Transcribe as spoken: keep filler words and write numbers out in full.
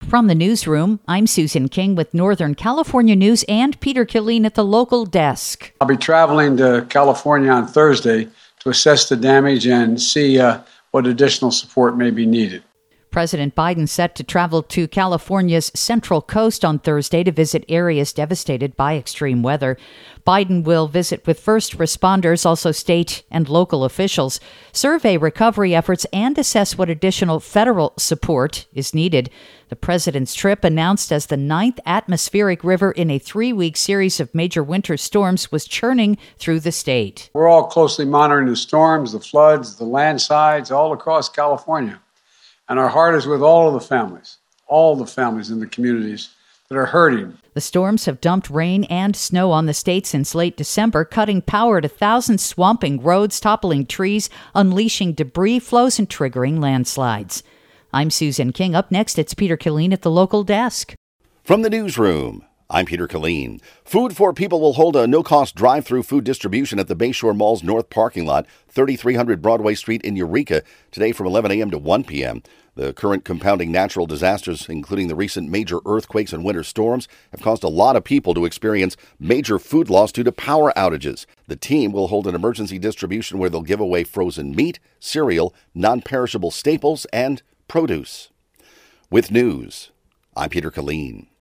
From the newsroom, I'm Susan King with Northern California News and Peter Killeen at the local desk. I'll be traveling to California on Thursday to assess the damage and see uh, what additional support may be needed. President Biden set to travel to California's Central Coast on Thursday to visit areas devastated by extreme weather. Biden will visit with first responders, also state and local officials, survey recovery efforts, and assess what additional federal support is needed. The president's trip, announced as the ninth atmospheric river in a three-week series of major winter storms, was churning through the state. We're all closely monitoring the storms, the floods, the landslides all across California. And our heart is with all of the families, all the families in the communities that are hurting. The storms have dumped rain and snow on the state since late December, cutting power to thousands, swamping roads, toppling trees, unleashing debris flows, and triggering landslides. I'm Susan King. Up next, it's Peter Killeen at the local desk. From the newsroom, I'm Peter Killeen. Food for People will hold a no-cost drive-through food distribution at the Bayshore Mall's north parking lot, thirty-three hundred Broadway Street in Eureka, today from eleven a.m. to one p.m. The current compounding natural disasters, including the recent major earthquakes and winter storms, have caused a lot of people to experience major food loss due to power outages. The team will hold an emergency distribution where they'll give away frozen meat, cereal, non-perishable staples, and produce. With news, I'm Peter Killeen.